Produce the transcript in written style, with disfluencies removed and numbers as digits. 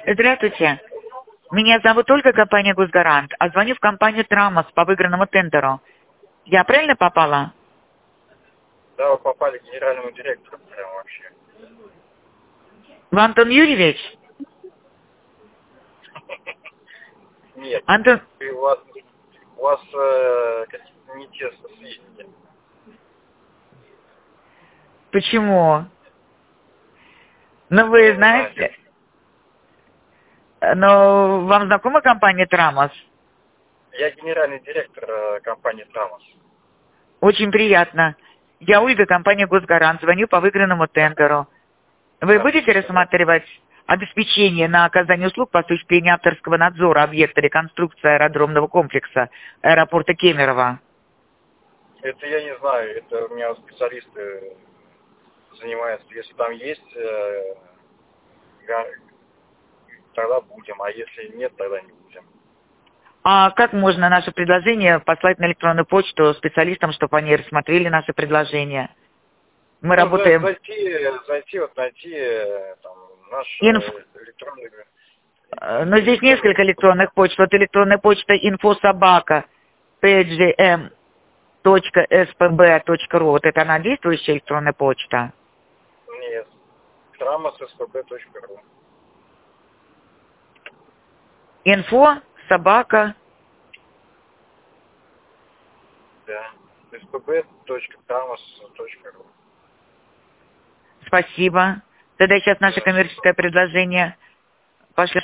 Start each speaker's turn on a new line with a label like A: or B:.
A: Здравствуйте. Меня зовут Ольга, компания «Госгарант», а звоню в компанию «Трамос» по выигранному тендеру. Я правильно попала?
B: Да, вы попали к генеральному директору прям вообще.
A: Вы Антон Юрьевич?
B: Нет,
A: Антон,
B: у вас какие-то не те сведения.
A: почему? Ну,
B: Ну,
A: вы
B: не знаю.
A: знаете, но вам знакома компания «Трамос»?
B: Я генеральный директор компании «Трамос».
A: Очень приятно. Я Ольга, компания «Госгарант», звоню по выигранному тендеру. Вы
B: Да,
A: будете рассматривать обеспечение на оказание услуг по осуществлению авторского надзора объекта реконструкции аэродромного комплекса аэропорта Кемерово?
B: это я не знаю, это у меня специалисты занимаются. Если там есть, тогда будем, а если нет, тогда не будем.
A: А как можно наше предложение послать на электронную почту специалистам, чтобы они рассмотрели наше предложение? Мы
B: Ну,
A: работаем...
B: найти там, наш электронный...
A: Но здесь несколько электронных почт. Вот электронная почта info@pgm.spb.ru. Вот это она действующая электронная почта?
B: Нет, tramos.spb.ru.
A: Info@.
B: Да, spb.tamos.ru.
A: Спасибо. Тогда сейчас наше
B: Да,
A: коммерческое предложение пошлем.